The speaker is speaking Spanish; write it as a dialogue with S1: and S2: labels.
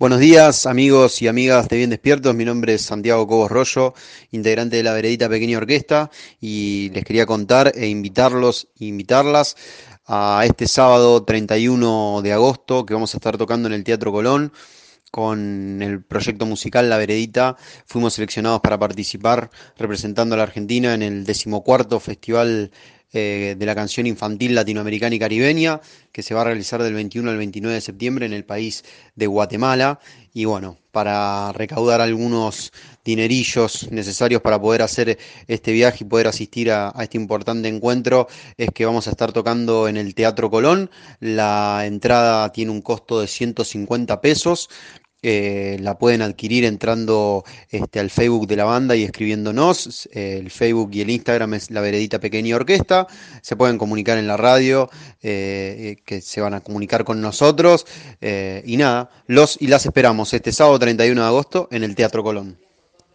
S1: Buenos días, amigos y amigas de Bien Despiertos. Mi nombre es Santiago Cobos Rollo, integrante de la Veredita Pequeña Orquesta, y les quería contar e invitarlas a este sábado 31 de agosto que vamos a estar tocando en el Teatro Colón con el proyecto musical La Veredita. Fuimos seleccionados para participar representando a la Argentina en el 14º Festival de la Canción Infantil Latinoamericana y Caribeña, que se va a realizar del 21 al 29 de septiembre en el país de Guatemala. Y bueno, para recaudar algunos dinerillos necesarios para poder hacer este viaje y poder asistir a este importante encuentro, es que vamos a estar tocando en el Teatro Colón. La entrada tiene un costo de 150 pesos. La pueden adquirir entrando al Facebook de la banda y escribiéndonos. El Facebook y el Instagram es La Veredita Pequeña Orquesta. Se pueden comunicar en la radio, que se van a comunicar con nosotros. Y nada, los y las esperamos este sábado 31 de agosto en el Teatro Colón.